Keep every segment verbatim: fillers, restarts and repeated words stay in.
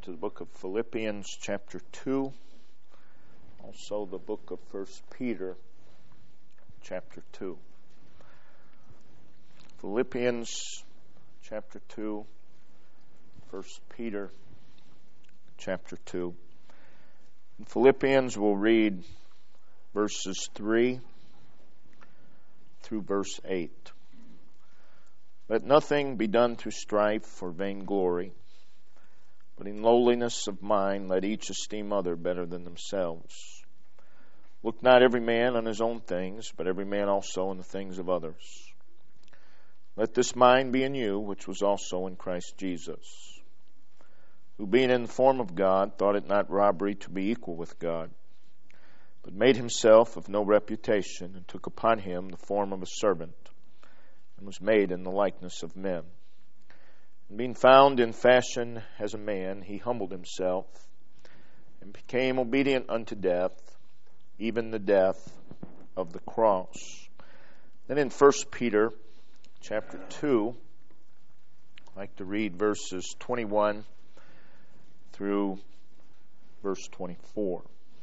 to the book of Philippians chapter two, also the book of First Peter chapter two. Philippians chapter two, First Peter chapter two. In Philippians we'll read verses three through verse eight. Let nothing be done through strife or vainglory, but in lowliness of mind let each esteem other better than themselves. Look not every man on his own things, but every man also on the things of others. Let this mind be in you, which was also in Christ Jesus, who being in the form of God, thought it not robbery to be equal with God, but made himself of no reputation, and took upon him the form of a servant, and was made in the likeness of men. And being found in fashion as a man, he humbled himself, and became obedient unto death, even the death of the cross. Then in First Peter chapter two, I'd like to read verses twenty-one through verse twenty-four.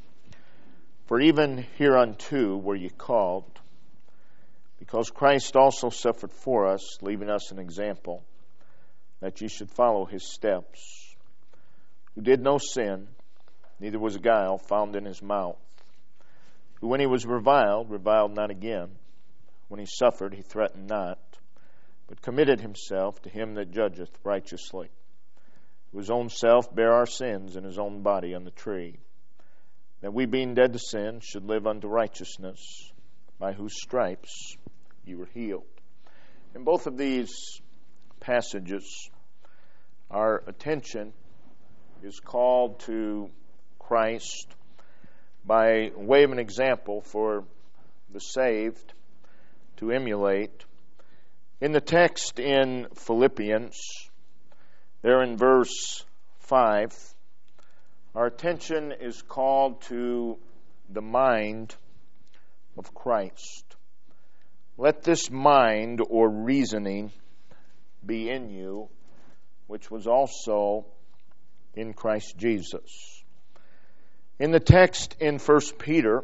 For even hereunto were ye called, because Christ also suffered for us, leaving us an example, that ye should follow his steps, who did no sin, neither was a guile found in his mouth, who when he was reviled, reviled not again. When he suffered, he threatened not, but committed himself to him that judgeth righteously, who his own self bare our sins in his own body on the tree, that we being dead to sin should live unto righteousness, by whose stripes you were healed. In both of these passages, our attention is called to Christ by way of an example for the saved to emulate. In the text in Philippians, there in verse five, our attention is called to the mind of Christ. Let this mind or reasoning be in you, which was also in Christ Jesus. In the text in First Peter,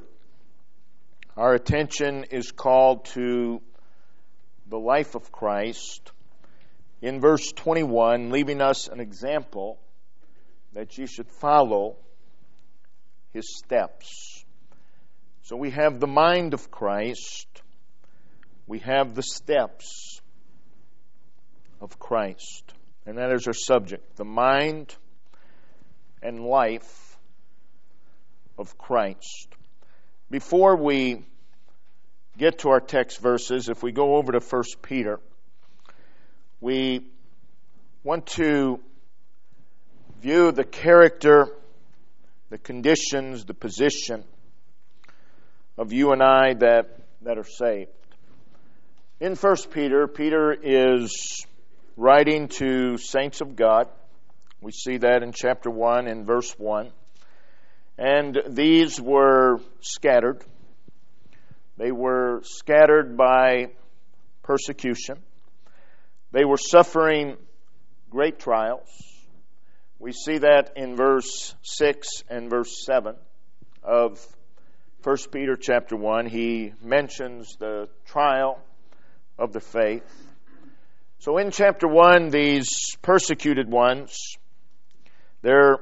our attention is called to the life of Christ. In verse twenty-one, leaving us an example that ye should follow his steps. So we have the mind of Christ. We have the steps of Christ. And that is our subject, the mind and life of Christ. Before we get to our text verses, if we go over to First Peter, we want to view the character, the conditions, the position of you and I that, that are saved. In First Peter, Peter is writing to saints of God. We see that in chapter one and verse one. And these were scattered. They were scattered by persecution. They were suffering great trials. We see that in verse six and verse seven of First Peter chapter one. He mentions the trial of the faith. So in chapter one, these persecuted ones, they're,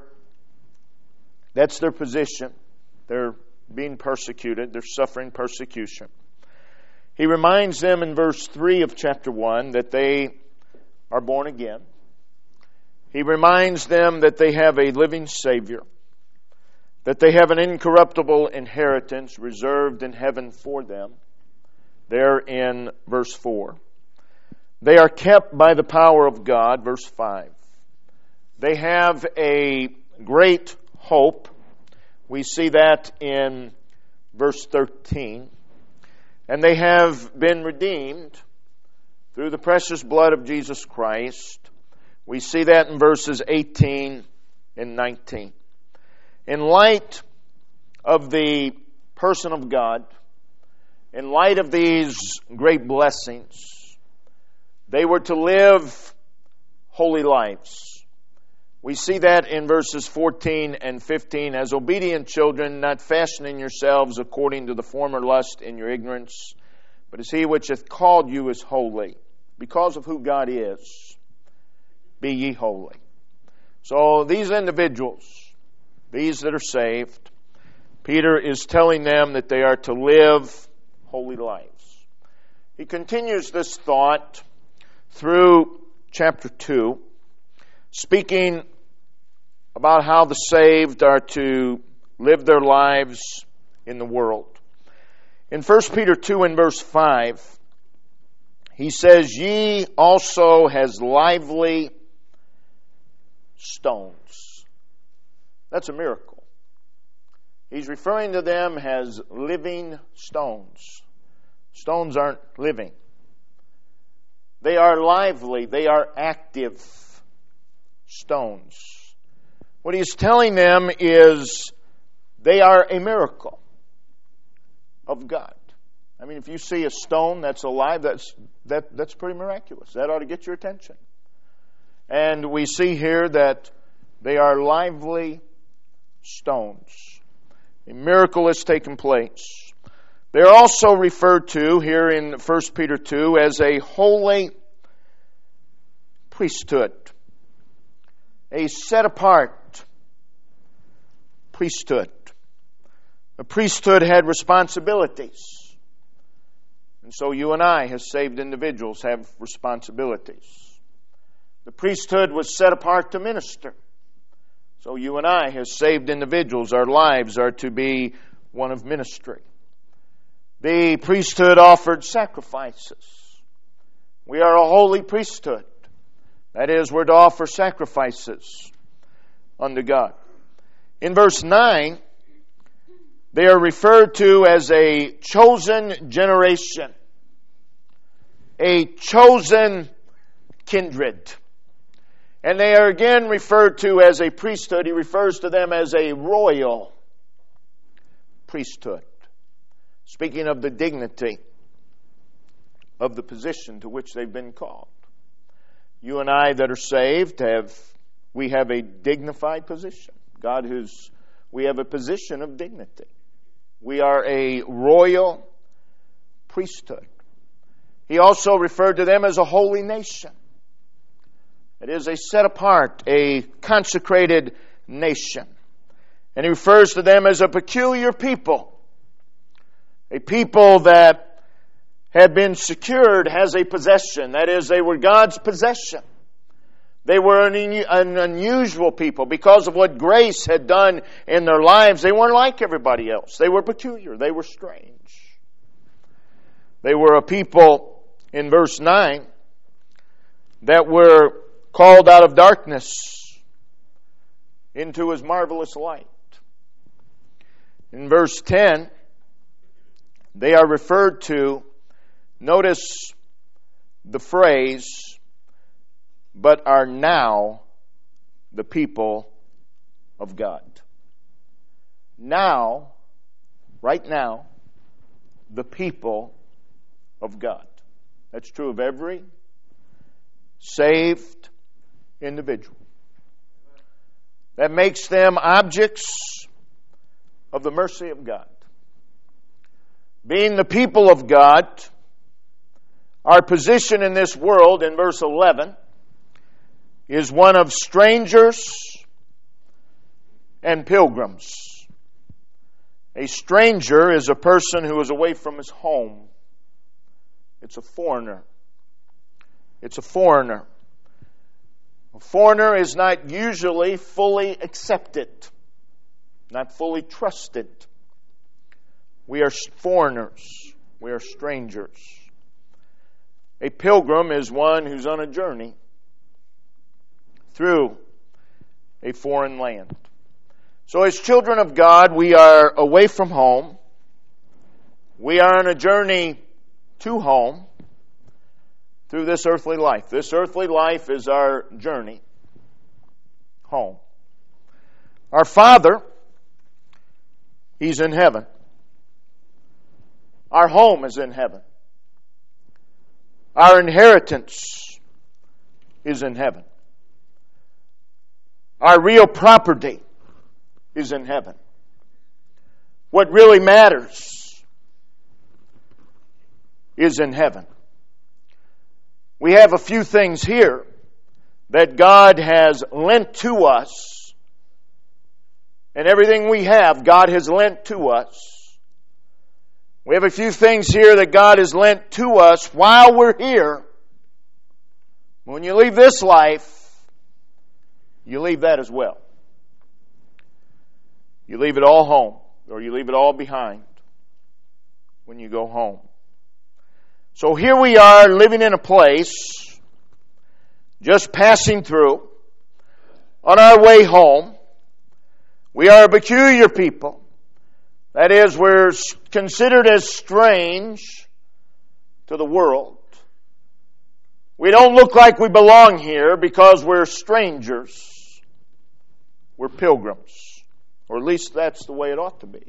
that's their position. They're being persecuted. They're suffering persecution. He reminds them in verse three of chapter one that they are born again. He reminds them that they have a living Savior, that they have an incorruptible inheritance reserved in heaven for them. There in verse four. They are kept by the power of God, verse five. They have a great hope. We see that in verse thirteen. And they have been redeemed through the precious blood of Jesus Christ. We see that in verses eighteen and nineteen. In light of the person of God, in light of these great blessings, they were to live holy lives. We see that in verses fourteen and fifteen. As obedient children, not fashioning yourselves according to the former lust in your ignorance, but as He which hath called you is holy. Because of who God is, be ye holy. So these individuals, these that are saved, Peter is telling them that they are to live holy lives. He continues this thought through chapter two, speaking about how the saved are to live their lives in the world. In First Peter two and verse five, he says, Ye also has lively stones. That's a miracle. He's referring to them as living stones. Stones aren't living. They are lively. They are active stones. What he's telling them is they are a miracle of God. I mean, if you see a stone that's alive, that's that that's pretty miraculous. That ought to get your attention. And we see here that they are lively stones. A miracle has taken place. They are also referred to here in First Peter two as a holy priesthood. A set-apart priesthood. The priesthood had responsibilities. And so you and I, as saved individuals, have responsibilities. The priesthood was set apart to minister. So you and I, as saved individuals, our lives are to be one of ministry. The priesthood offered sacrifices. We are a holy priesthood. That is, we're to offer sacrifices unto God. In verse nine, they are referred to as a chosen generation, a chosen kindred. And they are again referred to as a priesthood. He refers to them as a royal priesthood. Speaking of the dignity of the position to which they've been called. You and I that are saved, have we have a dignified position. God who's, we have a position of dignity. We are a royal priesthood. He also referred to them as a holy nation. It is a set apart, a consecrated nation. And he refers to them as a peculiar people. A people that had been secured as a possession. That is, they were God's possession. They were an, an unusual people. Because of what grace had done in their lives, they weren't like everybody else. They were peculiar. They were strange. They were a people, in verse nine, that were called out of darkness into His marvelous light. In verse ten, they are referred to, notice the phrase, but are now the people of God. Now, right now, the people of God. That's true of every saved individual. That makes them objects of the mercy of God. Being the people of God, our position in this world, in verse eleven, is one of strangers and pilgrims. A stranger is a person who is away from his home. It's a foreigner. It's a foreigner. A foreigner is not usually fully accepted, not fully trusted. We are foreigners. We are strangers. A pilgrim is one who's on a journey through a foreign land. So as children of God, we are away from home. We are on a journey to home through this earthly life. This earthly life is our journey home. Our Father, He's in heaven. Our home is in heaven. Our inheritance is in heaven. Our real property is in heaven. What really matters is in heaven. We have a few things here that God has lent to us, and everything we have, God has lent to us. We have a few things here that God has lent to us while we're here. When you leave this life, you leave that as well. You leave it all home, or you leave it all behind when you go home. So here we are living in a place, just passing through, on our way home. We are a peculiar people. That is, we're considered as strange to the world. We don't look like we belong here because we're strangers. We're pilgrims. Or at least that's the way it ought to be.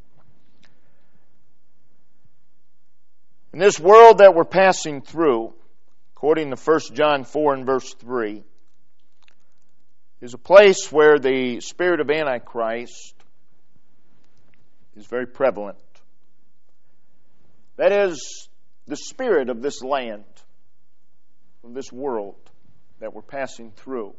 In this world that we're passing through, according to First John four and verse three, is a place where the spirit of Antichrist is very prevalent. That is, the spirit of this land, of this world that we're passing through,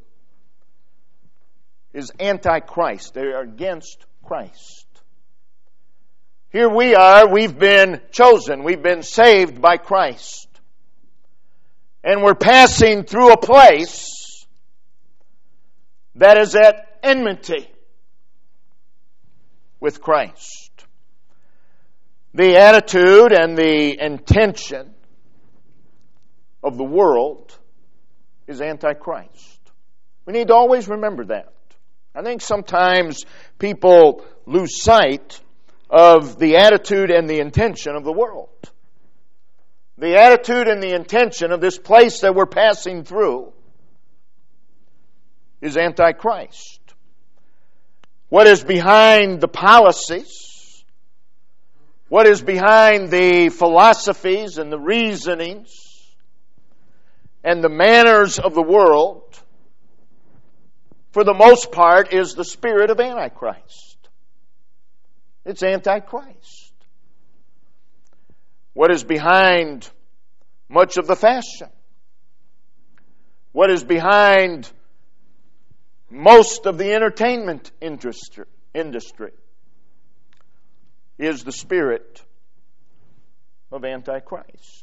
is anti-Christ. They are against Christ. Here we are, we've been chosen, we've been saved by Christ. And we're passing through a place that is at enmity with Christ. The attitude and the intention of the world is anti-Christ. We need to always remember that. I think sometimes people lose sight of the attitude and the intention of the world. The attitude and the intention of this place that we're passing through is anti-Christ. What is behind the policies, what is behind the philosophies and the reasonings and the manners of the world, for the most part, is the spirit of Antichrist. It's anti-Christ. What is behind much of the fashion? What is behind most of the entertainment industry, industry is the spirit of Antichrist.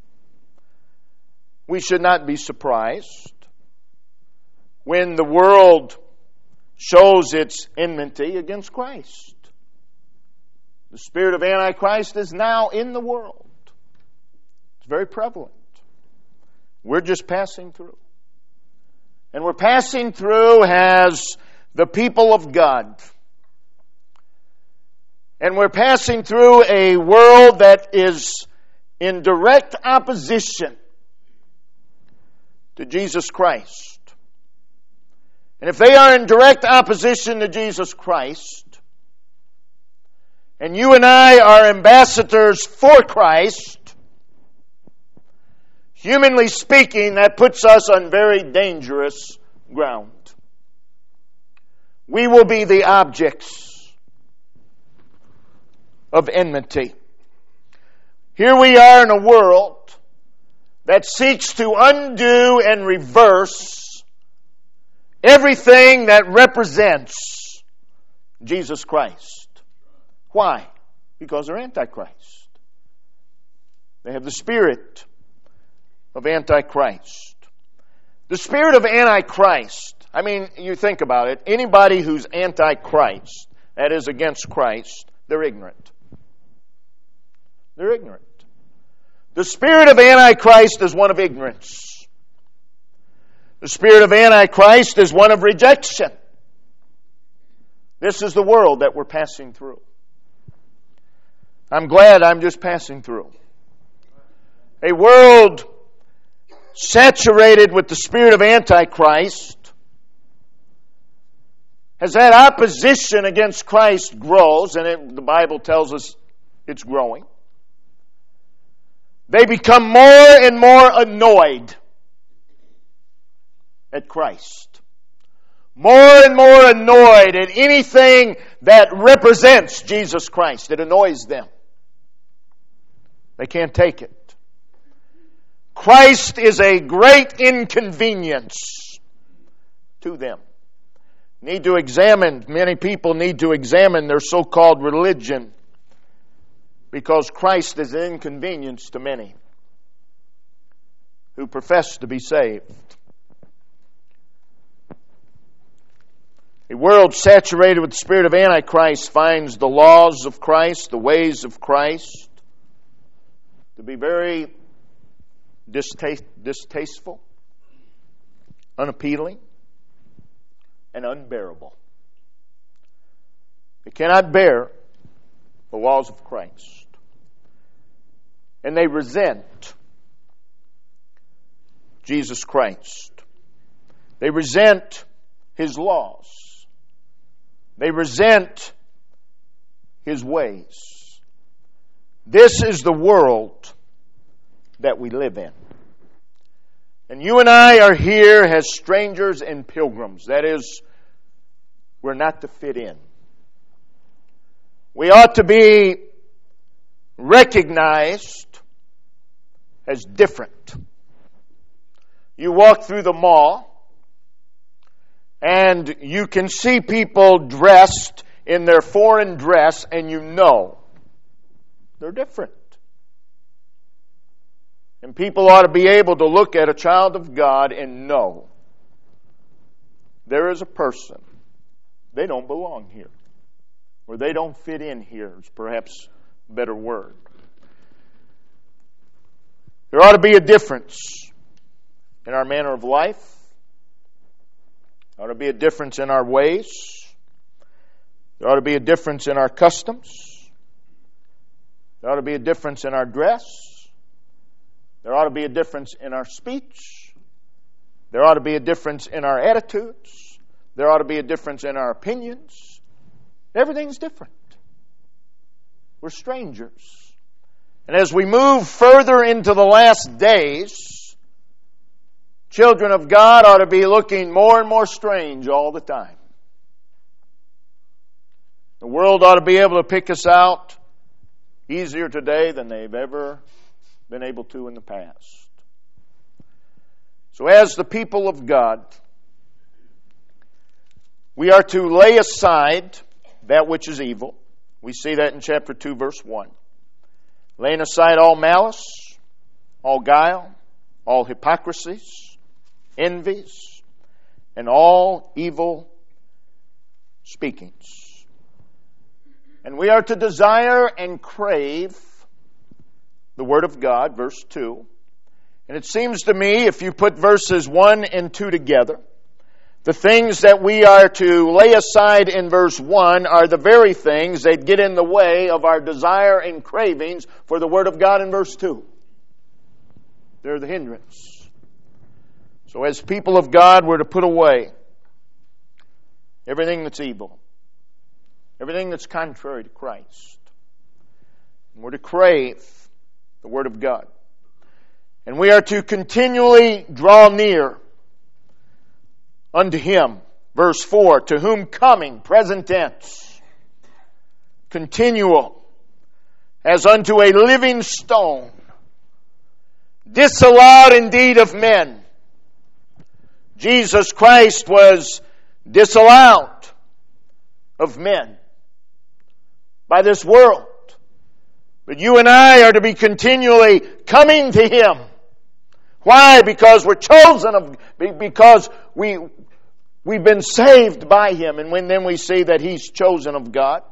We should not be surprised when the world shows its enmity against Christ. The spirit of Antichrist is now in the world. It's very prevalent. We're just passing through. And we're passing through as the people of God. And we're passing through a world that is in direct opposition to Jesus Christ. And if they are in direct opposition to Jesus Christ, and you and I are ambassadors for Christ, humanly speaking, that puts us on very dangerous ground. We will be the objects of enmity. Here we are in a world that seeks to undo and reverse everything that represents Jesus Christ. Why? Because they're Antichrist. They have the spirit of Antichrist. The spirit of Antichrist, I mean, you think about it, anybody who's Antichrist, that is against Christ, they're ignorant. They're ignorant. The spirit of Antichrist is one of ignorance. The spirit of Antichrist is one of rejection. This is the world that we're passing through. I'm glad I'm just passing through. A world saturated with the spirit of Antichrist. As that opposition against Christ grows, and it, the Bible tells us it's growing, they become more and more annoyed at Christ, more and more annoyed at anything that represents Jesus Christ. It annoys them. They can't take it. Christ is a great inconvenience to them. Need to examine, many people need to examine their so-called religion, because Christ is an inconvenience to many who profess to be saved. A world saturated with the spirit of Antichrist finds the laws of Christ, the ways of Christ, to be very distaste, distasteful, unappealing, and unbearable. They cannot bear the laws of Christ. And they resent Jesus Christ. They resent His laws. They resent His ways. This is the world that we live in. And you and I are here as strangers and pilgrims. That is, we're not to fit in. We ought to be recognized as different. You walk through the mall and you can see people dressed in their foreign dress and you know they're different. And people ought to be able to look at a child of God and know there is a person. They don't belong here. Or they don't fit in here is perhaps a better word. There ought to be a difference in our manner of life. There ought to be a difference in our ways. There ought to be a difference in our customs. There ought to be a difference in our dress. There ought to be a difference in our speech. There ought to be a difference in our attitudes. There ought to be a difference in our opinions. Everything's different. We're strangers. And as we move further into the last days, children of God ought to be looking more and more strange all the time. The world ought to be able to pick us out easier today than they've ever been able to in the past. So as the people of God, we are to lay aside that which is evil. We see that in chapter two, verse one. Laying aside all malice, all guile, all hypocrisies, envies, and all evil speakings. And we are to desire and crave the Word of God, verse two. And it seems to me, if you put verses one and two together, the things that we are to lay aside in verse one are the very things that get in the way of our desire and cravings for the Word of God in verse two. They're the hindrance. So as people of God, we're to put away everything that's evil, everything that's contrary to Christ. And we're to crave the Word of God. And we are to continually draw near unto Him. Verse four, to whom coming, present tense, continual, as unto a living stone, disallowed indeed of men. Jesus Christ was disallowed of men by this world. But you and I are to be continually coming to Him. Why? Because we're chosen of, because we, we've been saved by Him. And when then we see that He's chosen of God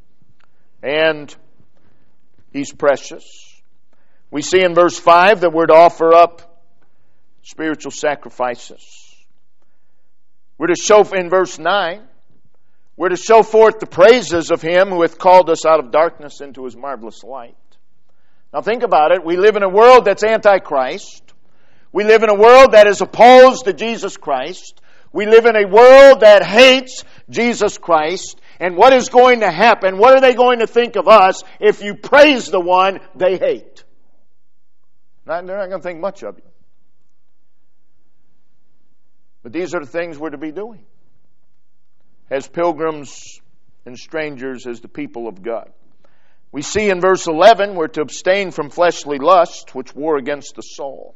and He's precious. We see in verse five that we're to offer up spiritual sacrifices. We're to show, in verse nine, we're to show forth the praises of Him who hath called us out of darkness into His marvelous light. Now think about it. We live in a world that's antichrist. We live in a world that is opposed to Jesus Christ. We live in a world that hates Jesus Christ. And what is going to happen? What are they going to think of us if you praise the one they hate? Not, they're not going to think much of you. But these are the things we're to be doing. as pilgrims and strangers as the people of God. We see in verse eleven, we're to abstain from fleshly lust, which war against the soul.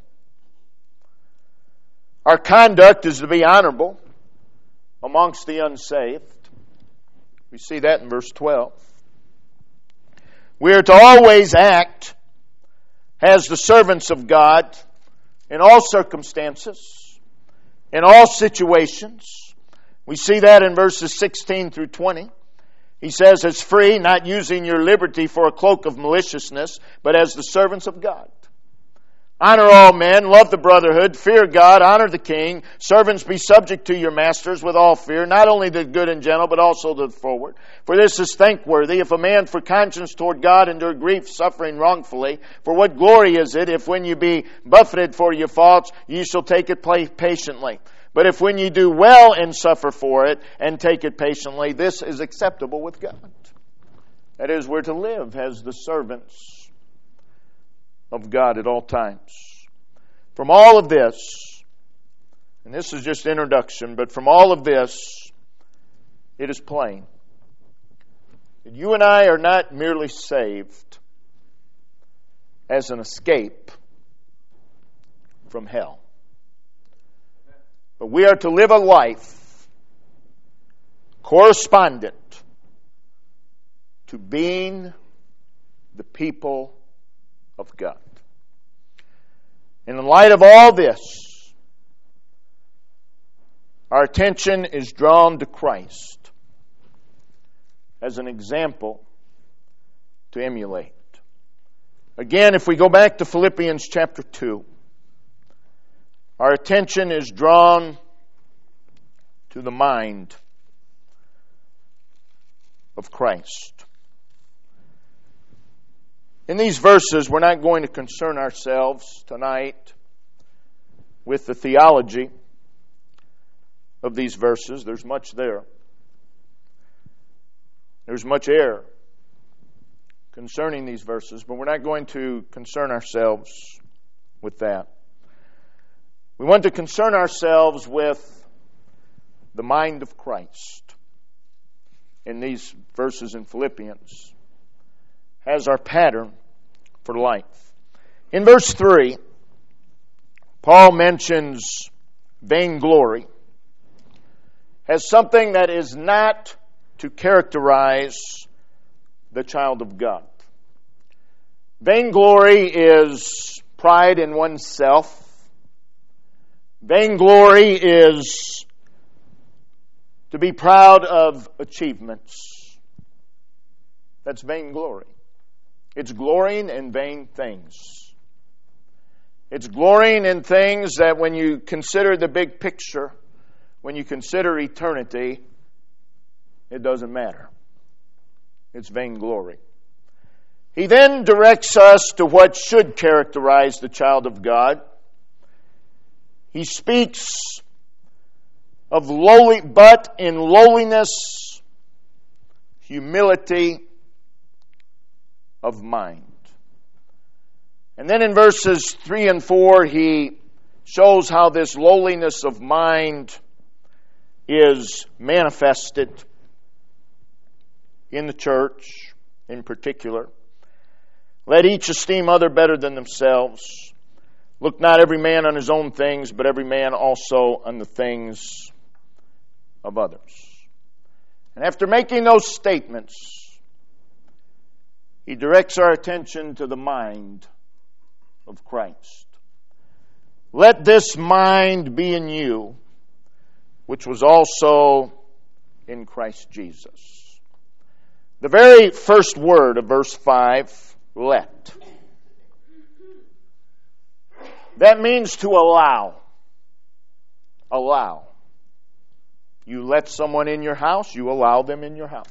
Our conduct is to be honorable amongst the unsaved. We see that in verse twelve. We are to always act as the servants of God in all circumstances, in all situations. We see that in verses sixteen through twenty. He says, as free, not using your liberty for a cloak of maliciousness, but as the servants of God. Honor all men, love the brotherhood, fear God, honor the king. Servants, be subject to your masters with all fear, not only the good and gentle, but also the forward. For this is thankworthy, if a man for conscience toward God endure grief, suffering wrongfully. For what glory is it, if when you be buffeted for your faults, ye shall take it patiently? But if when you do well and suffer for it, and take it patiently, this is acceptable with God. That is, we're to live as the servants of God at all times. From all of this, and this is just introduction, but from all of this, it is plain that you and I are not merely saved as an escape from hell, but we are to live a life correspondent to being the people of God. And in light of all this, our attention is drawn to Christ as an example to emulate. Again, if we go back to Philippians chapter two, our attention is drawn to the mind of Christ. In these verses, we're not going to concern ourselves tonight with the theology of these verses. There's much there. There's much error concerning these verses, but we're not going to concern ourselves with that. We want to concern ourselves with the mind of Christ in these verses in Philippians as our pattern for life. In verse three, Paul mentions vainglory as something that is not to characterize the child of God. Vainglory is pride in oneself. Vainglory is to be proud of achievements. That's vainglory. It's glorying in vain things. It's glorying in things that when you consider the big picture, when you consider eternity, it doesn't matter. It's vainglory. He then directs us to what should characterize the child of God. He speaks of lowly, but in lowliness, humility of mind. And then in verses three and four, he shows how this lowliness of mind is manifested in the church in particular. Let each esteem other better than themselves. Look not every man on his own things, but every man also on the things of others. And after making those statements, he directs our attention to the mind of Christ. Let this mind be in you, which was also in Christ Jesus. The very first word of verse five, let. That means to allow. Allow. You let someone in your house, you allow them in your house.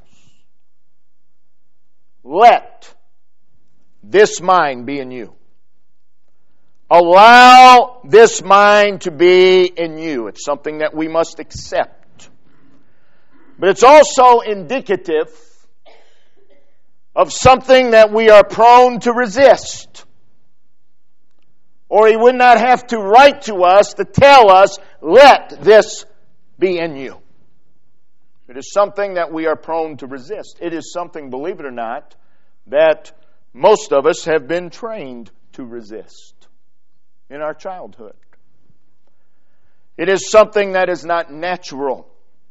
Let this mind be in you. Allow this mind to be in you. It's something that we must accept. But it's also indicative of something that we are prone to resist. Or he would not have to write to us to tell us, let this be in you. It is something that we are prone to resist. It is something, believe it or not, that most of us have been trained to resist in our childhood. It is something that is not natural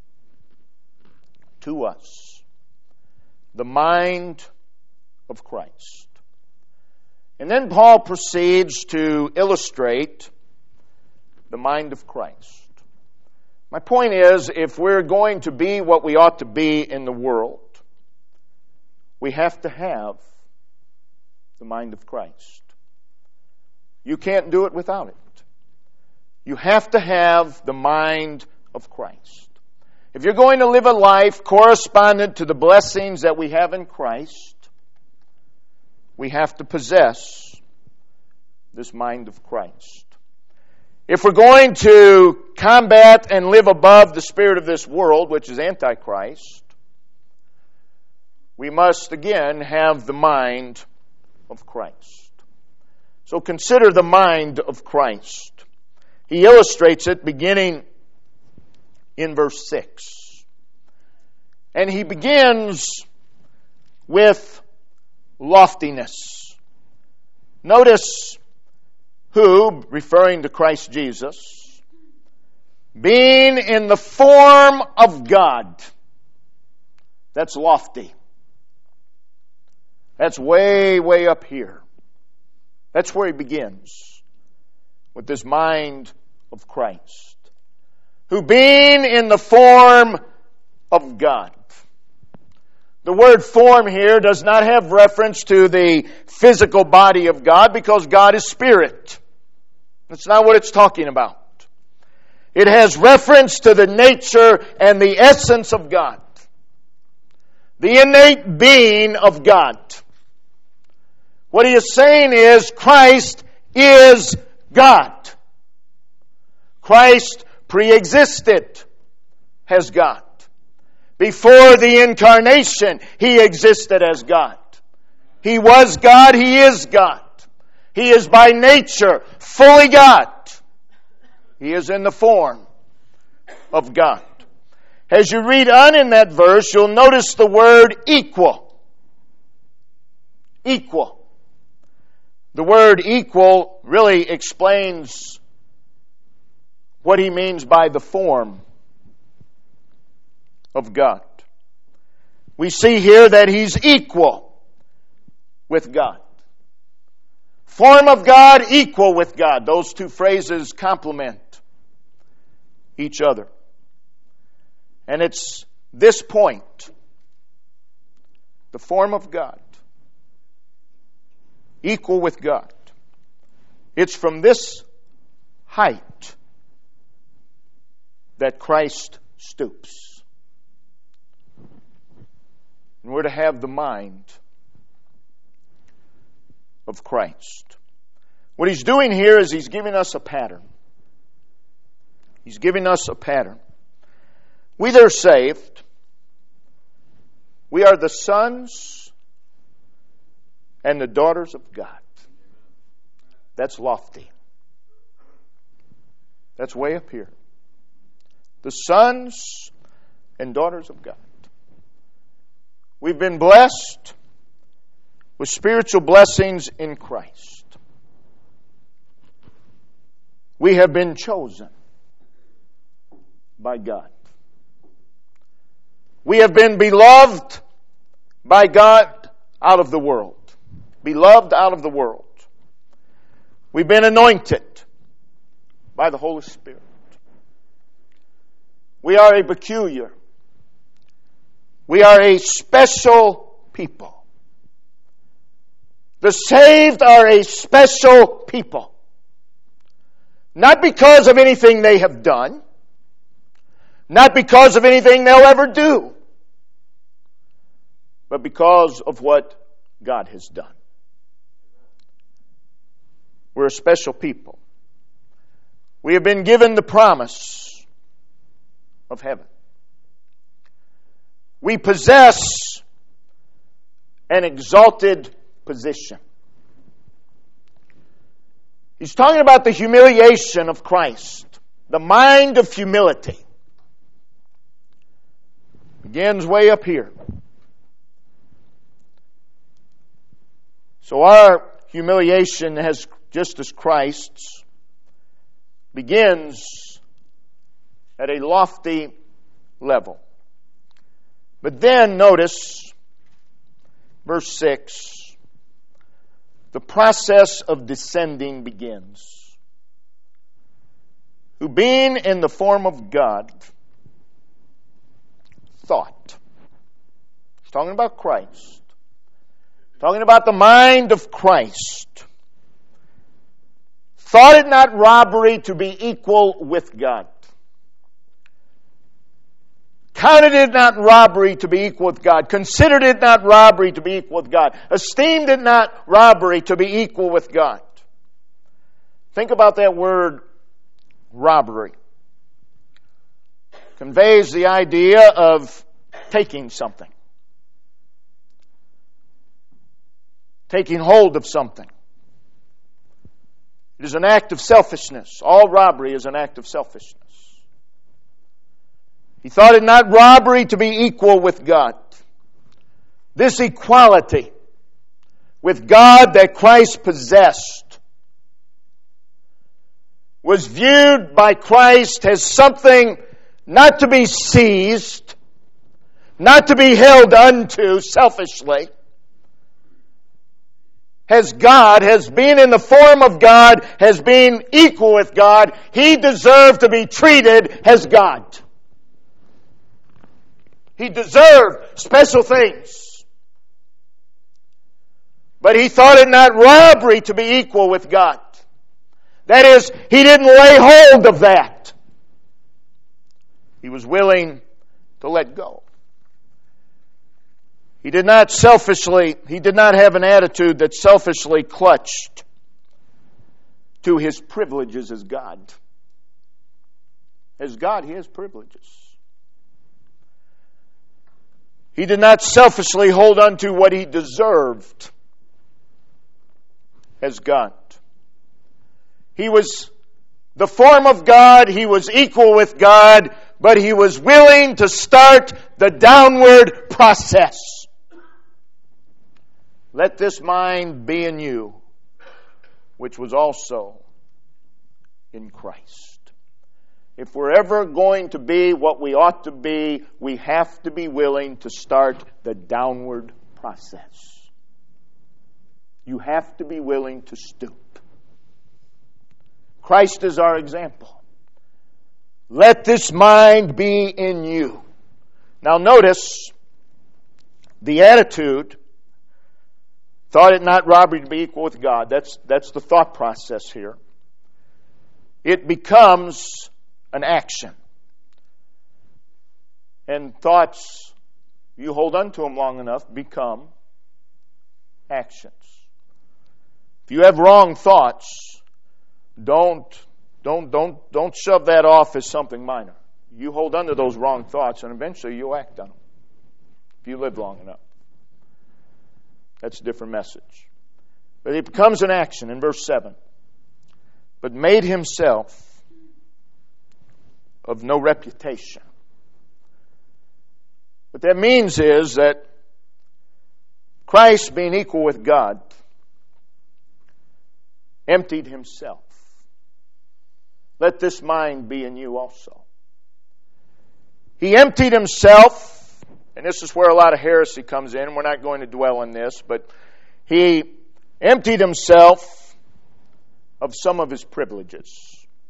to us. The mind of Christ. And then Paul proceeds to illustrate the mind of Christ. My point is, if we're going to be what we ought to be in the world, we have to have the mind of Christ. You can't do it without it. You have to have the mind of Christ. If you're going to live a life correspondent to the blessings that we have in Christ, we have to possess this mind of Christ. If we're going to combat and live above the spirit of this world, which is Antichrist, we must again have the mind of Christ. So consider the mind of Christ. He illustrates it beginning in verse six. And he begins with loftiness. Notice who, referring to Christ Jesus, being in the form of God. That's lofty. That's way, way up here. That's where he begins, with this mind of Christ. Who being in the form of God. The word form here does not have reference to the physical body of God because God is spirit. That's not what it's talking about. It has reference to the nature and the essence of God. The innate being of God. What he is saying is Christ is God. Christ pre-existed as God. Before the incarnation, He existed as God. He was God, He is God. He is by nature fully God. He is in the form of God. As you read on in that verse, you'll notice the word equal. Equal. The word equal really explains what he means by the form of God. We see here that He's equal with God. Form of God, equal with God. Those two phrases complement each other. And it's this point, the form of God, equal with God. It's from this height that Christ stoops. And we're to have the mind of Christ. What he's doing here is he's giving us a pattern. He's giving us a pattern. We that are saved, we are the sons and the daughters of God. That's lofty. That's way up here. The sons and daughters of God. We've been blessed with spiritual blessings in Christ. We have been chosen by God. We have been beloved by God out of the world. Beloved out of the world. We've been anointed by the Holy Spirit. We are a peculiar, we are a special people. The saved are a special people. Not because of anything they have done. Not because of anything they'll ever do. But because of what God has done. We're a special people. We have been given the promise of heaven. We possess an exalted position. He's talking about the humiliation of Christ, the mind of humility. Begins way up here. So our humiliation, has, just as Christ's, begins at a lofty level. But then notice verse six. The process of descending begins. Who being in the form of God, thought. He's talking about Christ. Talking about the mind of Christ. Thought it not robbery to be equal with God. Counted it not robbery to be equal with God. Considered it not robbery to be equal with God. Esteemed it not robbery to be equal with God. Think about that word robbery. Conveys the idea of taking something. Taking hold of something. It is an act of selfishness. All robbery is an act of selfishness. He thought it not robbery to be equal with God. This equality with God that Christ possessed was viewed by Christ as something not to be seized, not to be held unto selfishly. As God has been in the form of God, has been equal with God, He deserved to be treated as God. He deserved special things. But He thought it not robbery to be equal with God. That is, He didn't lay hold of that. He was willing to let go. He did not selfishly, He did not have an attitude that selfishly clutched to His privileges as God. As God, He has privileges. He did not selfishly hold on to what He deserved as God. He was the form of God. He was equal with God, but He was willing to start the downward process. Let this mind be in you, which was also in Christ. If we're ever going to be what we ought to be, we have to be willing to start the downward process. You have to be willing to stoop. Christ is our example. Let this mind be in you. Now notice the attitude, thought it not robbery to be equal with God. That's, that's the thought process here. It becomes an action. And thoughts, you hold on to them long enough, become actions. If you have wrong thoughts, don't don't don't don't shove that off as something minor. You hold on to those wrong thoughts, and eventually you'll act on them. If you live long enough, that's a different message. But it becomes an action in verse seven. But made Himself of no reputation. What that means is that Christ, being equal with God, emptied Himself. Let this mind be in you also. He emptied Himself, and this is where a lot of heresy comes in. We're not going to dwell on this, but He emptied Himself of some of His privileges.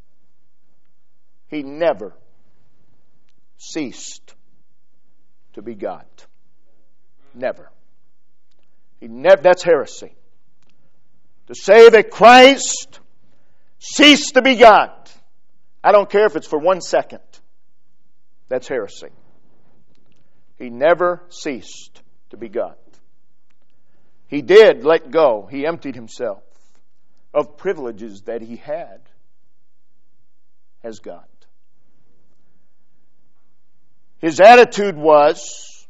He never ceased to be God. Never. He never. That's heresy. To say that Christ ceased to be God, I don't care if it's for one second. That's heresy. He never ceased to be God. He did let go. He emptied Himself of privileges that He had as God. His attitude was,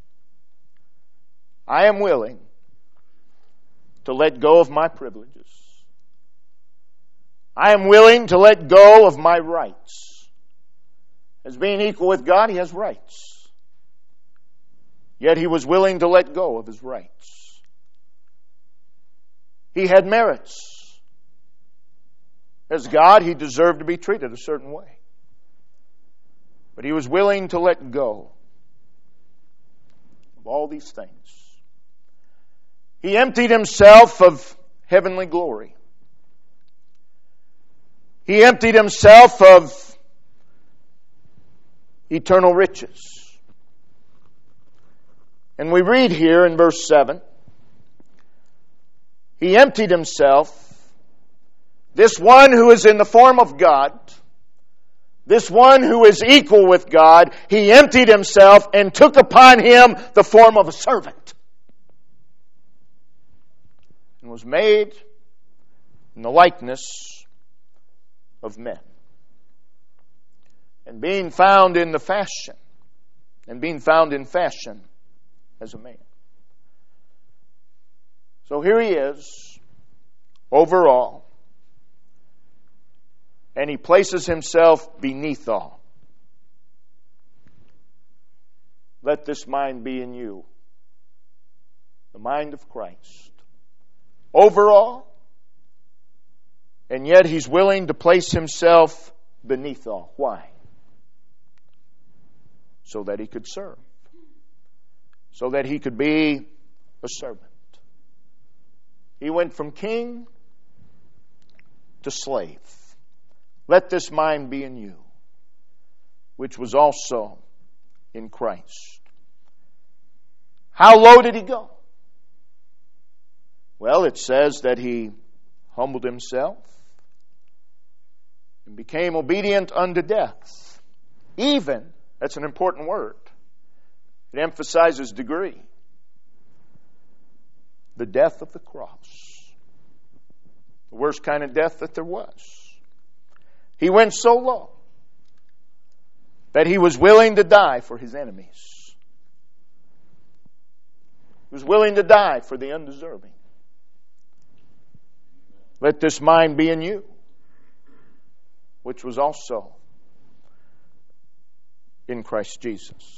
I am willing to let go of my privileges. I am willing to let go of my rights. As being equal with God, He has rights. Yet he was willing to let go of his rights. He had merits. As God, he deserved to be treated a certain way. But he was willing to let go of all these things. He emptied himself of heavenly glory. He emptied himself of eternal riches. And we read here in verse seven, he emptied himself, this one who is in the form of God, this one who is equal with God, he emptied himself and took upon him the form of a servant. And was made in the likeness of men. And being found in the fashion, and being found in fashion as a man. So here he is, overall, and he places himself beneath all. Let this mind be in you, the mind of Christ. Overall, and yet he's willing to place himself beneath all. Why? So that he could serve. So that he could be a servant. He went from king to slave. Let this mind be in you, which was also in Christ. How low did he go? Well, it says that he humbled himself and became obedient unto death. Even, that's an important word. It emphasizes degree. The death of the cross. The worst kind of death that there was. He went so low that he was willing to die for his enemies. He was willing to die for the undeserving. Let this mind be in you, which was also in Christ Jesus.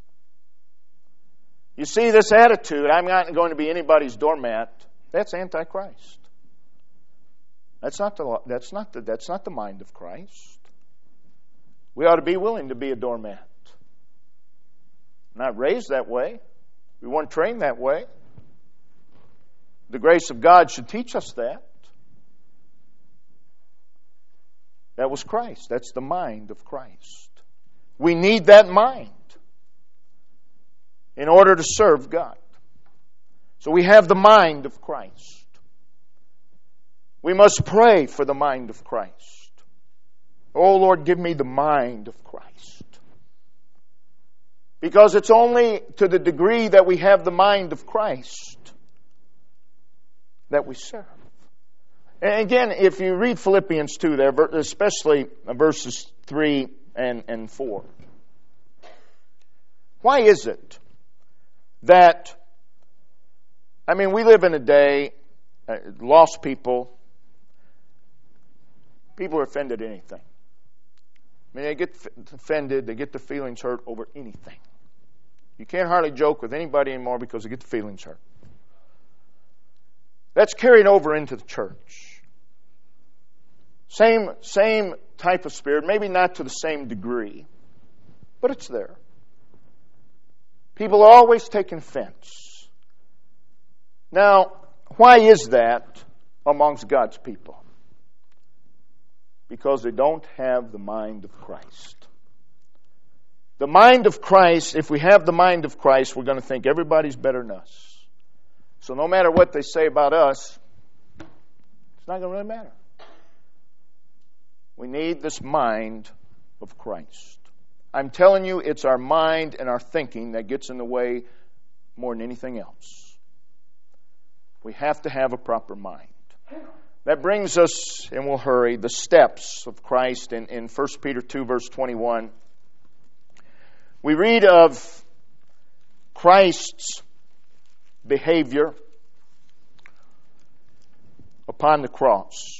You see, this attitude, I'm not going to be anybody's doormat, that's Antichrist. That's not the that's not the that's not the mind of Christ. We ought to be willing to be a doormat. Not raised that way. We weren't trained that way. The grace of God should teach us that. That was Christ. That's the mind of Christ. We need that mind in order to serve God. So we have the mind of Christ. We must pray for the mind of Christ. Oh Lord, give me the mind of Christ. Because it's only to the degree that we have the mind of Christ that we serve. And again, if you read Philippians two there, especially verses three and, and four. Why is it that, I mean, we live in a day, uh, lost people, people are offended at anything. I mean, they get offended, they get their feelings hurt over anything. You can't hardly joke with anybody anymore because they get the feelings hurt. That's carried over into the church. Same, same type of spirit, maybe not to the same degree, but it's there. People are always taking offense. Now, why is that amongst God's people? Because they don't have the mind of Christ. The mind of Christ, if we have the mind of Christ, we're going to think everybody's better than us. So no matter what they say about us, it's not going to really matter. We need this mind of Christ. I'm telling you, it's our mind and our thinking that gets in the way more than anything else. We have to have a proper mind. That brings us, and we'll hurry, the steps of Christ in, in First Peter two, verse twenty-one. We read of Christ's behavior upon the cross.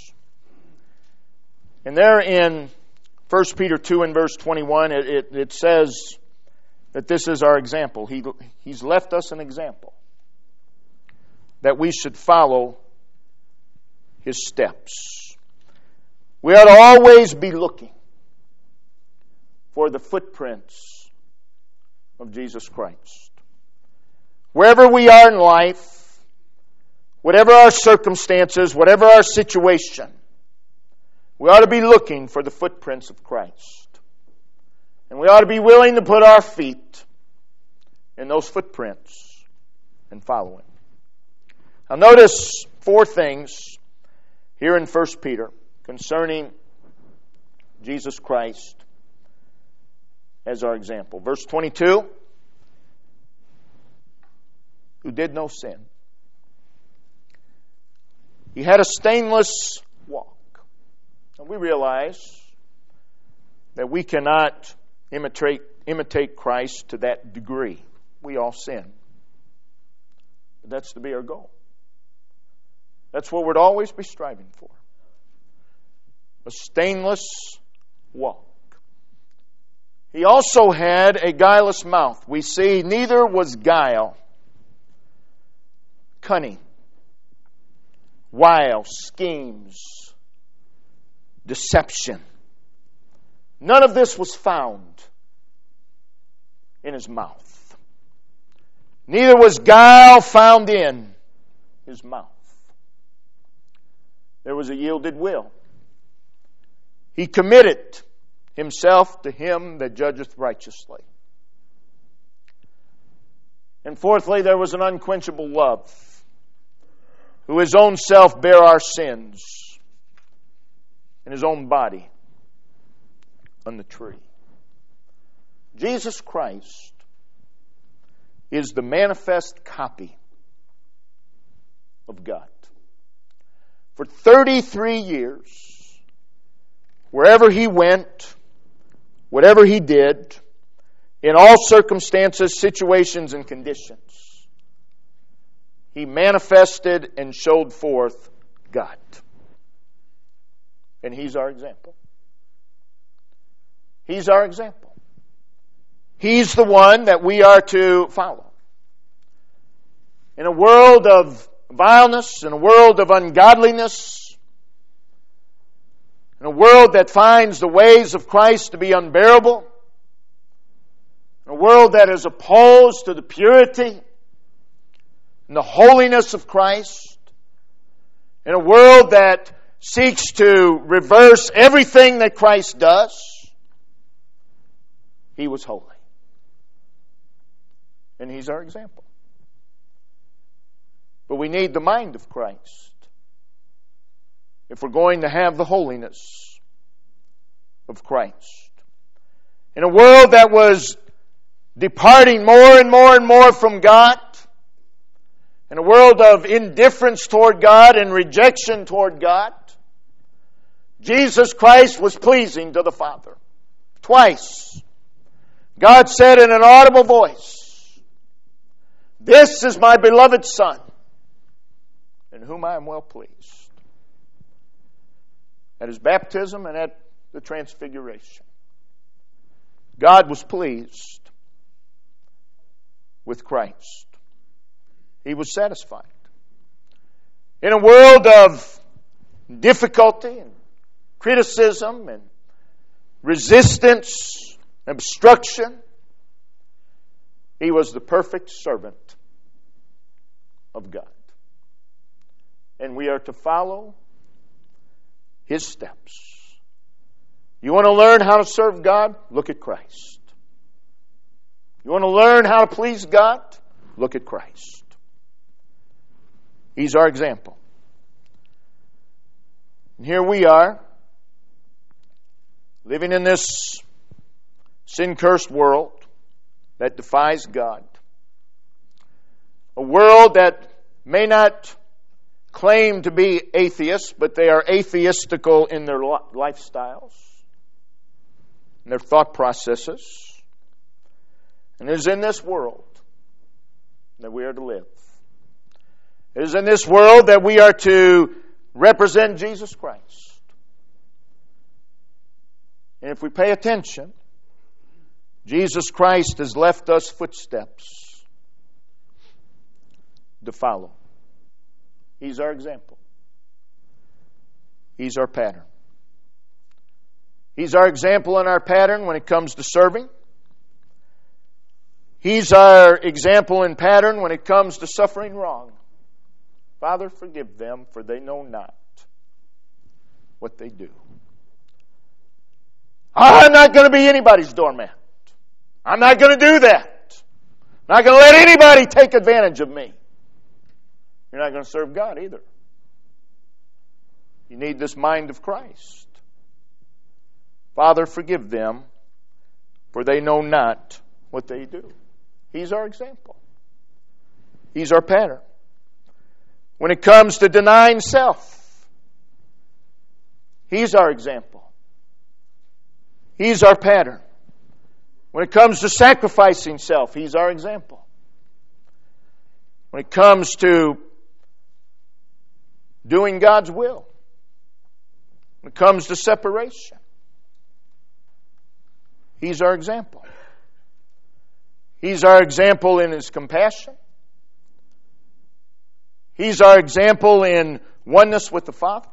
And there in First Peter two and verse twenty-one, it, it, it says, that this is our example. He, he's left us an example that we should follow His steps. We ought to always be looking for the footprints of Jesus Christ. Wherever we are in life, whatever our circumstances, whatever our situation, we ought to be looking for the footprints of Christ. And we ought to be willing to put our feet in those footprints and follow Him. Now notice four things here in First Peter concerning Jesus Christ as our example. Verse twenty-two, who did no sin. He had a stainless walk. And we realize that we cannot imitate, imitate Christ to that degree. We all sin. But that's to be our goal. That's what we'd always be striving for. A stainless walk. He also had a guileless mouth. We see neither was guile, cunning, wile, schemes, deception. None of this was found in His mouth. Neither was guile found in His mouth. There was a yielded will. He committed Himself to Him that judgeth righteously. And fourthly, there was an unquenchable love, who His own self bare our sins in His own body on the tree. Jesus Christ is the manifest copy of God. For thirty-three years, wherever He went, whatever He did, in all circumstances, situations, and conditions, He manifested and showed forth God. And He's our example. He's our example. He's the one that we are to follow. In a world of vileness, in a world of ungodliness, in a world that finds the ways of Christ to be unbearable, in a world that is opposed to the purity and the holiness of Christ, in a world that seeks to reverse everything that Christ does, He was holy. And He's our example. But we need the mind of Christ if we're going to have the holiness of Christ. In a world that was departing more and more and more from God, in a world of indifference toward God and rejection toward God, Jesus Christ was pleasing to the Father. Twice, God said in an audible voice, "This is my beloved Son, in whom I am well pleased." At His baptism and at the transfiguration, God was pleased with Christ. He was satisfied. In a world of difficulty and criticism and resistance, obstruction, He was the perfect servant of God. And we are to follow His steps. You want to learn how to serve God? Look at Christ. You want to learn how to please God? Look at Christ. He's our example. And here we are, living in this sin-cursed world that defies God. A world that may not claim to be atheists, but they are atheistical in their lifestyles, in their thought processes. And it is in this world that we are to live. It is in this world that we are to represent Jesus Christ. And if we pay attention, Jesus Christ has left us footsteps to follow. He's our example. He's our pattern. He's our example and our pattern when it comes to serving. He's our example and pattern when it comes to suffering wrong. Father, forgive them, for they know not what they do. I'm not going to be anybody's doormat. I'm not going to do that. I'm not going to let anybody take advantage of me. You're not going to serve God either. You need this mind of Christ. Father, forgive them, for they know not what they do. He's our example. He's our pattern. When it comes to denying self, He's our example. He's our pattern. When it comes to sacrificing self, He's our example. When it comes to doing God's will, when it comes to separation, He's our example. He's our example in His compassion. He's our example in oneness with the Father.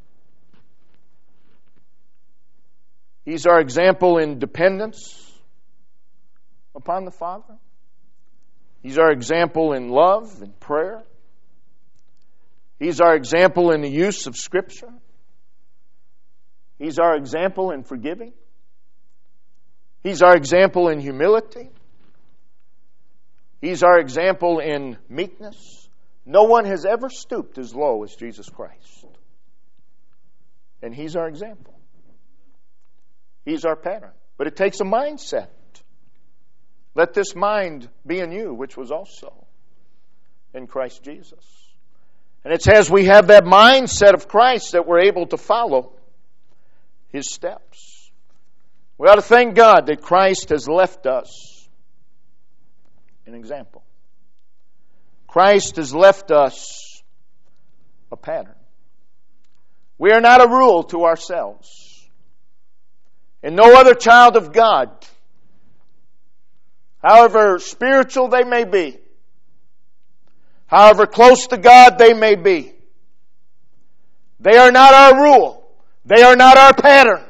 He's our example in dependence upon the Father. He's our example in love and prayer. He's our example in the use of Scripture. He's our example in forgiving. He's our example in humility. He's our example in meekness. No one has ever stooped as low as Jesus Christ. And He's our example. He's our pattern. But it takes a mindset. Let this mind be in you, which was also in Christ Jesus. And it's as we have that mindset of Christ that we're able to follow His steps. We ought to thank God that Christ has left us an example. Christ has left us a pattern. We are not a rule to ourselves. And no other child of God, however spiritual they may be, however close to God they may be, they are not our rule. They are not our pattern.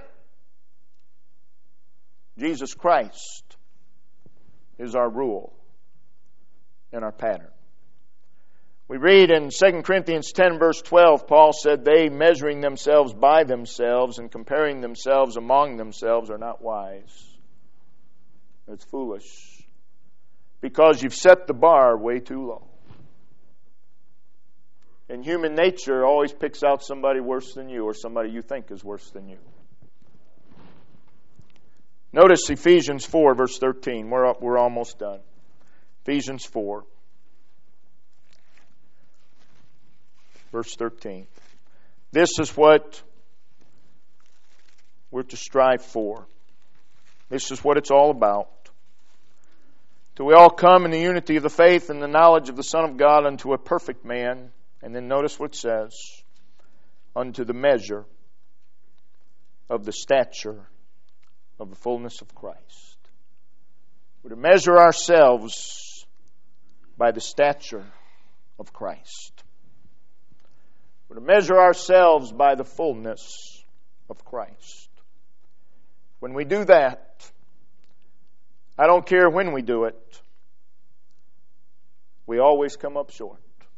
Jesus Christ is our rule and our pattern. We read in Second Corinthians ten, verse twelve, Paul said, they measuring themselves by themselves and comparing themselves among themselves are not wise. It's foolish. Because you've set the bar way too low. And human nature always picks out somebody worse than you or somebody you think is worse than you. Notice Ephesians four, verse thirteen. We're, up, we're almost done. Ephesians four. Verse thirteen. This is what we're to strive for. This is what it's all about. Till we all come in the unity of the faith and the knowledge of the Son of God unto a perfect man. And then notice what it says. Unto the measure of the stature of the fullness of Christ. We're to measure ourselves by the stature of Christ. We're to measure ourselves by the fullness of Christ. When we do that, I don't care when we do it, we always come up short.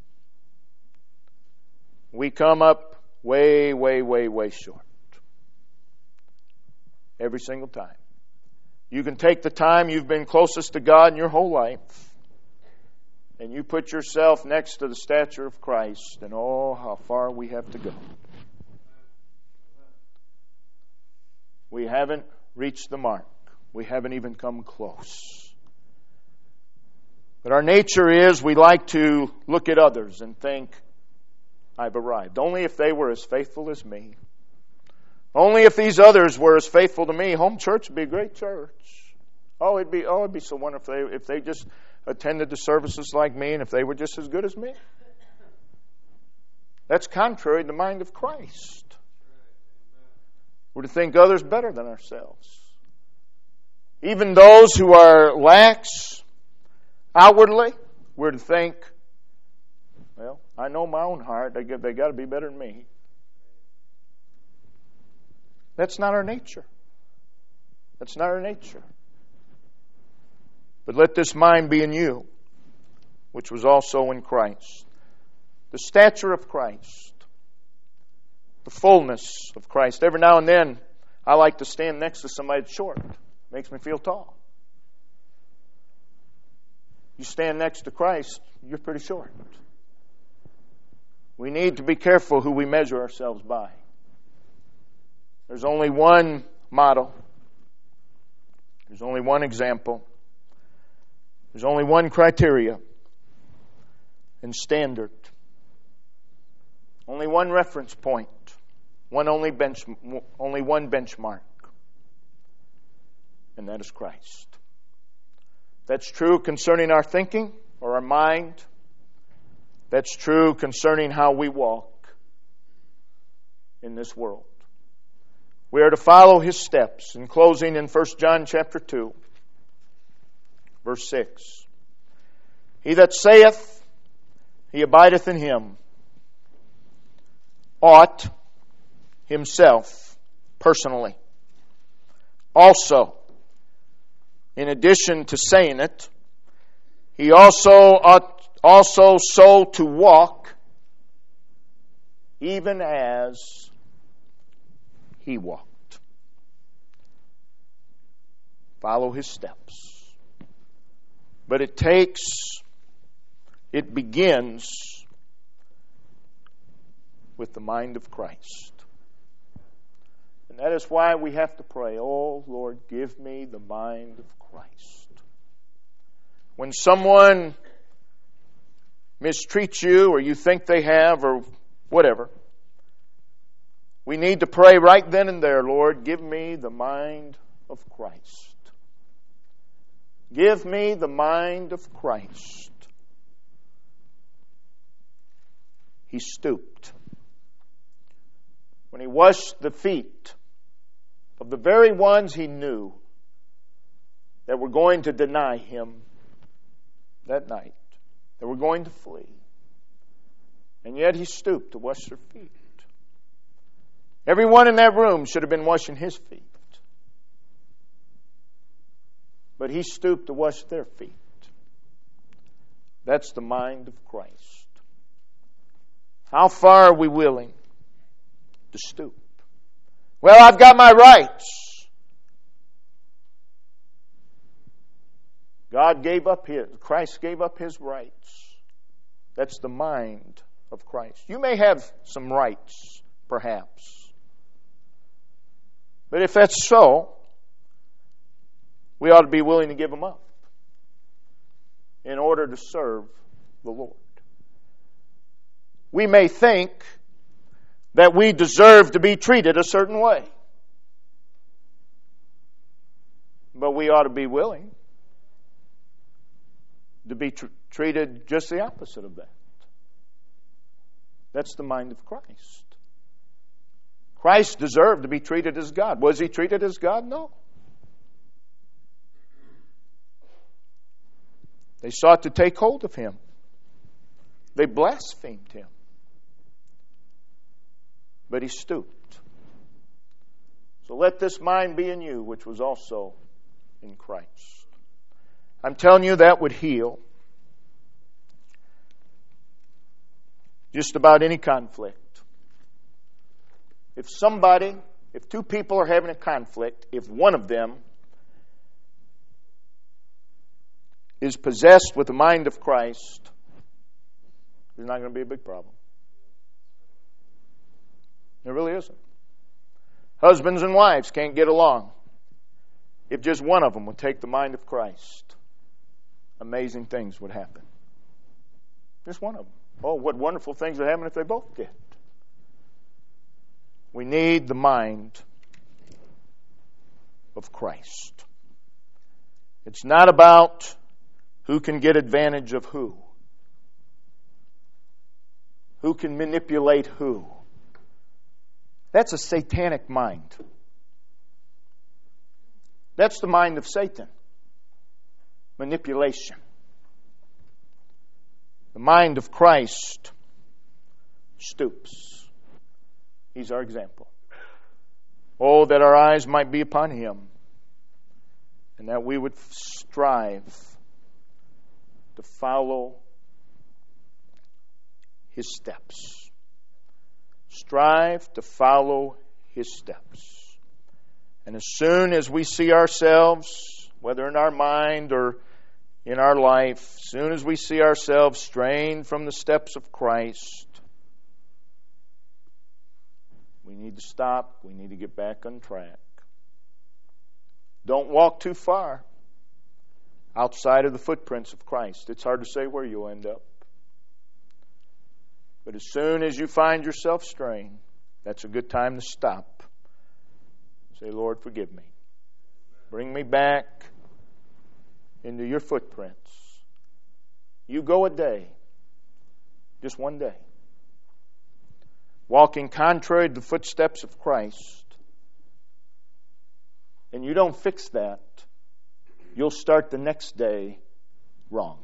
We come up way, way, way, way short. Every single time. You can take the time you've been closest to God in your whole life, and you put yourself next to the stature of Christ, and oh, how far we have to go. We haven't reached the mark. We haven't even come close. But our nature is we like to look at others and think, I've arrived. Only if they were as faithful as me. Only if these others were as faithful to me. Home church would be a great church. Oh, it'd be oh, it'd be so wonderful if they, if they just attended the services like me and if they were just as good as me. That's contrary to the mind of Christ. We're to think others better than ourselves. Even those who are lax outwardly, we're to think, well, I know my own heart. They got, they got to be better than me. That's not our nature. That's not our nature. But let this mind be in you, which was also in Christ. The stature of Christ. The fullness of Christ. Every now and then, I like to stand next to somebody that's short. Makes me feel tall. You stand next to Christ, you're pretty short. We need to be careful who we measure ourselves by. There's only one model. There's only one example. There's only one criteria and standard. Only one reference point. One only bench, only one benchmark. And that is Christ. That's true concerning our thinking or our mind. That's true concerning how we walk in this world. We are to follow His steps. In closing, in First John chapter two, verse six. He that saith he abideth in Him ought himself personally also, in addition to saying it, he also ought also so to walk even as He walked. Follow His steps. But it takes, it begins with the mind of Christ. And that is why we have to pray, oh Lord, give me the mind of Christ. When someone mistreats you or you think they have or whatever, we need to pray right then and there, Lord, give me the mind of Christ. Give me the mind of Christ. He stooped. When He washed the feet of the very ones He knew that were going to deny Him that night, that were going to flee. And yet He stooped to wash their feet. Everyone in that room should have been washing His feet. But He stooped to wash their feet. That's the mind of Christ. How far are we willing to stoop? Well, I've got my rights. God gave up His, Christ gave up His rights. That's the mind of Christ. You may have some rights, perhaps. But if that's so, we ought to be willing to give them up in order to serve the Lord. We may think that we deserve to be treated a certain way, but we ought to be willing to be tr- treated just the opposite of that. That's the mind of Christ. Christ deserved to be treated as God. Was He treated as God? No. They sought to take hold of Him. They blasphemed Him. But He stooped. So let this mind be in you, which was also in Christ. I'm telling you, that would heal just about any conflict. If somebody, if two people are having a conflict, if one of them is possessed with the mind of Christ, there's not going to be a big problem. There really isn't. Husbands and wives can't get along if just one of them would take the mind of Christ. Amazing things would happen. Just one of them. Oh, what wonderful things would happen if they both did. We need the mind of Christ. It's not about who can get advantage of who. Who can manipulate who. That's a satanic mind. That's the mind of Satan. Manipulation. The mind of Christ stoops. He's our example. Oh, that our eyes might be upon Him, and that we would strive to follow His steps. Strive to follow His steps. And as soon as we see ourselves, whether in our mind or in our life, as soon as we see ourselves straying from the steps of Christ, we need to stop. We need to get back on track. Don't walk too far outside of the footprints of Christ. It's hard to say where you'll end up. But as soon as you find yourself straying, that's a good time to stop. Say, Lord, forgive me. Bring me back into your footprints. You go a day, just one day, walking contrary to the footsteps of Christ, and you don't fix that, you'll start the next day wrong.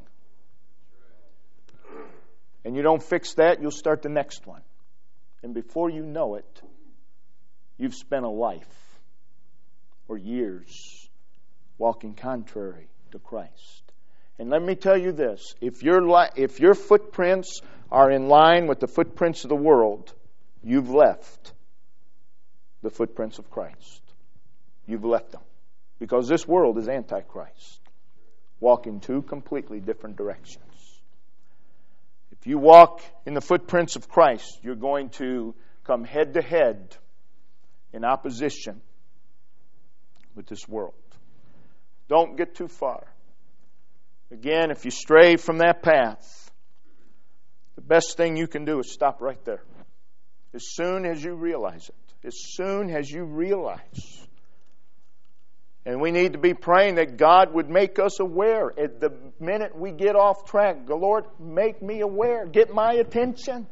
And you don't fix that, you'll start the next one. And before you know it, you've spent a life or years walking contrary to Christ. And let me tell you this, if your li- if your footprints are in line with the footprints of the world, you've left the footprints of Christ. You've left them. Because this world is Antichrist, walking two completely different directions. If you walk in the footprints of Christ, you're going to come head to head in opposition with this world. Don't get too far. Again, if you stray from that path, the best thing you can do is stop right there. As soon as you realize it. As soon as you realize. And we need to be praying that God would make us aware. At the minute we get off track, the Lord, make me aware. Get my attention.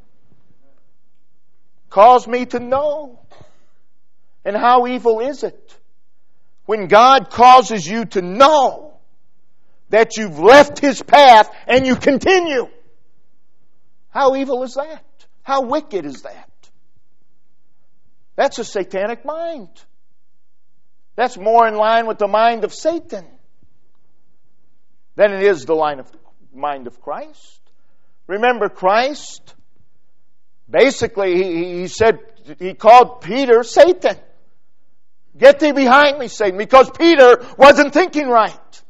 Cause me to know. And how evil is it when God causes you to know that you've left His path and you continue? How evil is that? How wicked is that? That's a satanic mind. That's more in line with the mind of Satan than it is the line of, mind of Christ. Remember, Christ, basically, he, he said, he called Peter Satan. Get thee behind me, Satan, because Peter wasn't thinking right.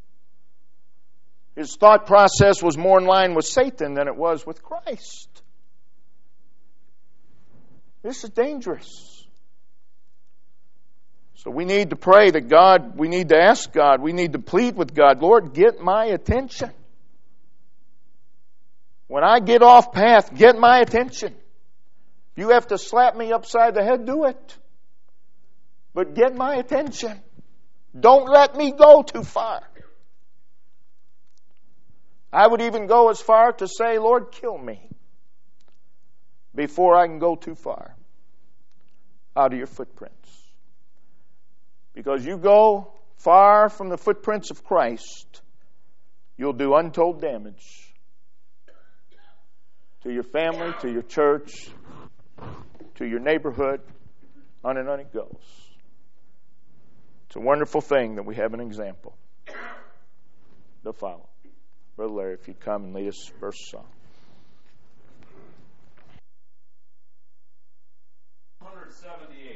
His thought process was more in line with Satan than it was with Christ. This is dangerous. So we need to pray that God, we need to ask God, we need to plead with God, Lord, get my attention. When I get off path, get my attention. If you have to slap me upside the head, do it. But get my attention. Don't let me go too far. I would even go as far to say, Lord, kill me before I can go too far out of your footprints. Because you go far from the footprints of Christ, you'll do untold damage to your family, to your church, to your neighborhood. On and on it goes. It's a wonderful thing that we have an example to follow. Brother Larry, if you'd come and lead us first song. one seventy-eight.